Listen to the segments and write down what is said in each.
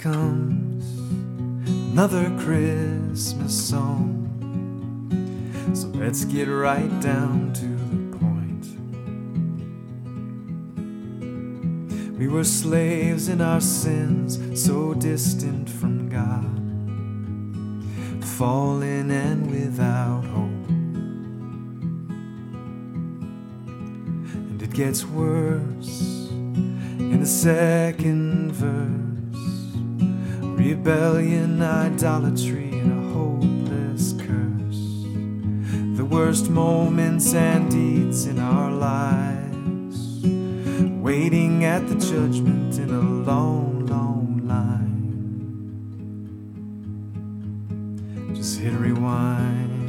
comes another Christmas song. So let's get right down to the point. We were slaves in our sins, so distant from God, fallen and without hope. And it gets worse in the second verse. Rebellion, idolatry, and a hopeless curse. The worst moments and deeds in our lives, waiting at the judgment in a long, long line. Just hit rewind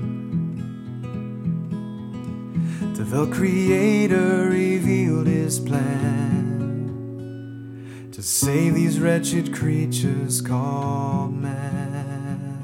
till the Creator revealed His plan to save these wretched creatures called man.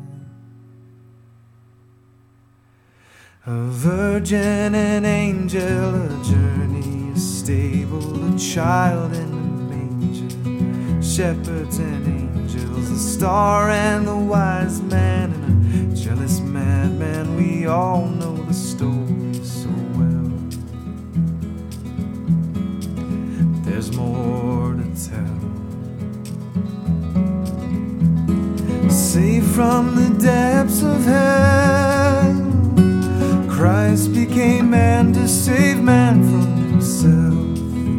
A virgin, an angel, a journey, a stable, a child in a manger, shepherds and angels, a star and a wise man, and a jealous madman. We all know the story so well. But there's more to tell. Saved from the depths of hell, Christ became man to save man from himself.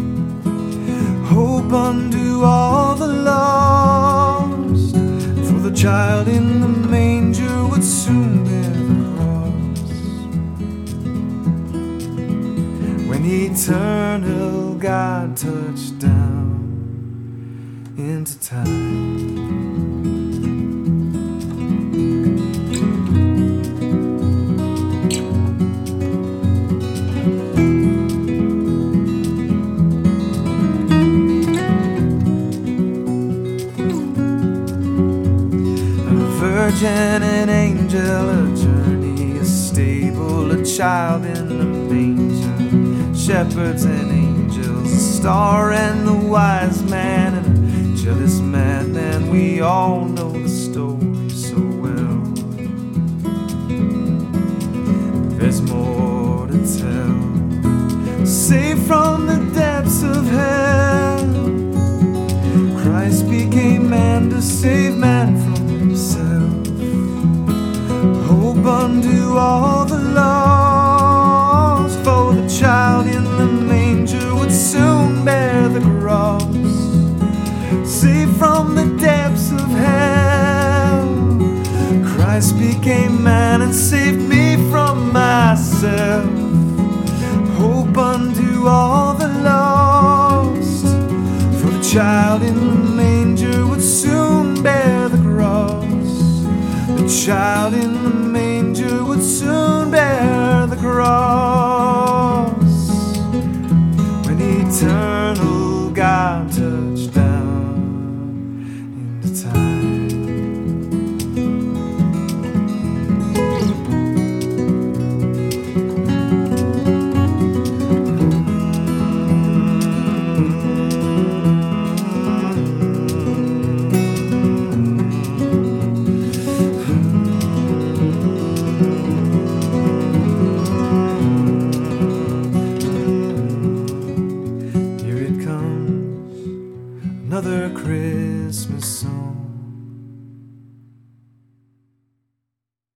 Hope unto all the lost, for the child in the manger would soon bear the cross. When eternal God touched down into time. Virgin, an angel, a journey, a stable, a child in the manger, shepherds and angels, a star and the wise man, and a jealous madman. We all know the story so well. There's more to tell. Saved from the depths of hell, Christ became man to save man from himself. Hope unto all the lost, for the child in the manger would soon bear the cross. Saved from the depths of hell, Christ became man and saved me from myself. Hope unto all the lost, for the child in the manger would soon bear the cross. The child in the manger would soon bear the cross. When eternal God touched down into time. Another Christmas song.